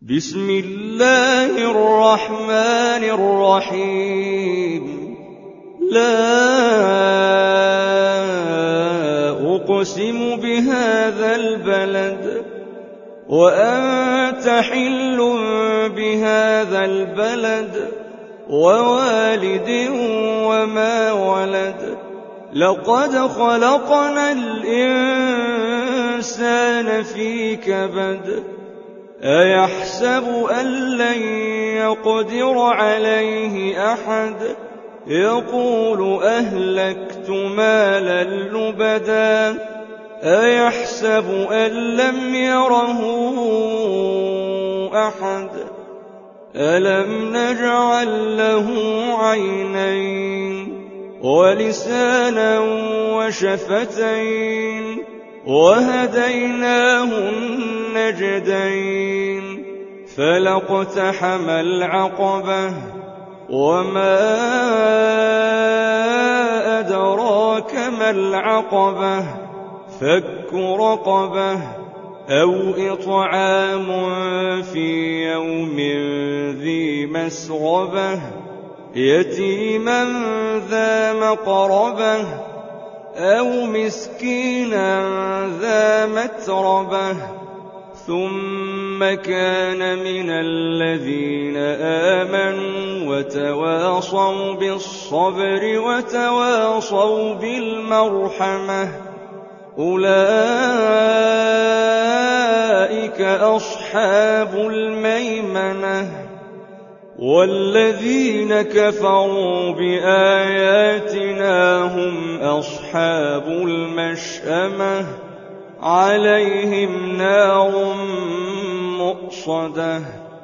بسم الله الرحمن الرحيم لا أقسم بهذا البلد وأنت حل بهذا البلد ووالد وما ولد لقد خلقنا الإنسان في كبد أيحسب أن لن يقدر عليه أحد يقول أهلكت مالا لبدا أيحسب أن لم يره أحد ألم نجعل له عينين ولسانا وشفتين وهديناه النجدين فلاقتحم العقبة وما أدراك ما العقبة فك رقبة أو إطعام في يوم ذي مسغبة يتيما ذا مقربة أو مسكينا ذا متربة ثم كان من الذين آمنوا وتواصوا بالصبر وتواصوا بالمرحمة أولئك أصحاب الميمنة والذين كفروا بآياتنا هم أصحاب المشأمة عليهم نار مؤصدة